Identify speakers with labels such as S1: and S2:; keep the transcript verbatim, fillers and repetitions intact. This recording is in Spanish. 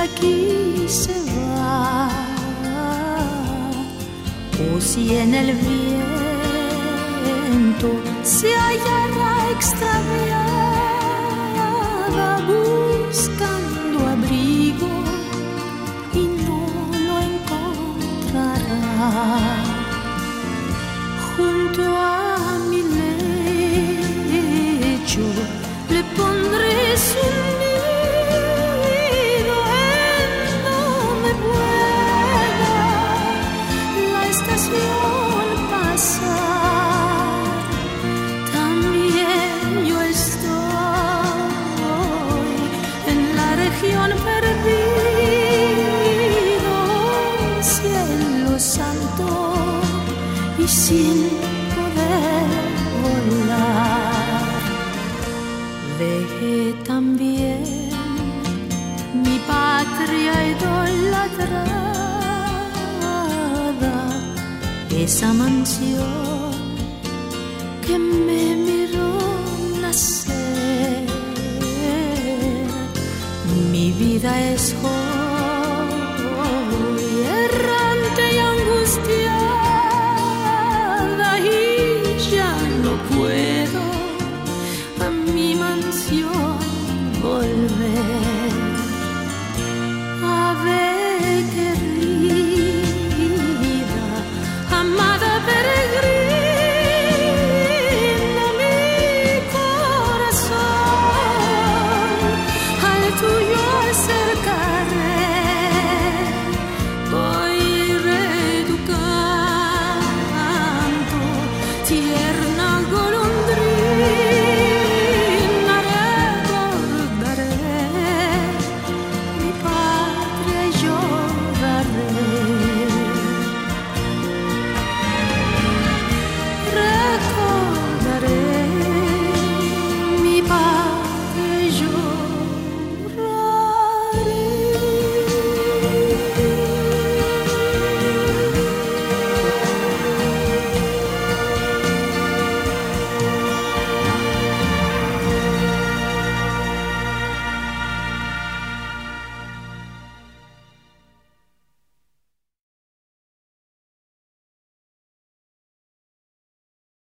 S1: aquí se va, o si en el viento se hallará extraviada buscando abrigo y no lo encontrará. Junto a mi lecho le pondré su nido en donde pueda la estación pasar. También yo estoy en la región perdida, cielo santo y sin poder volar. Dejé también mi patria idolatrada, esa mansión que me miró nacer. Mi vida es joven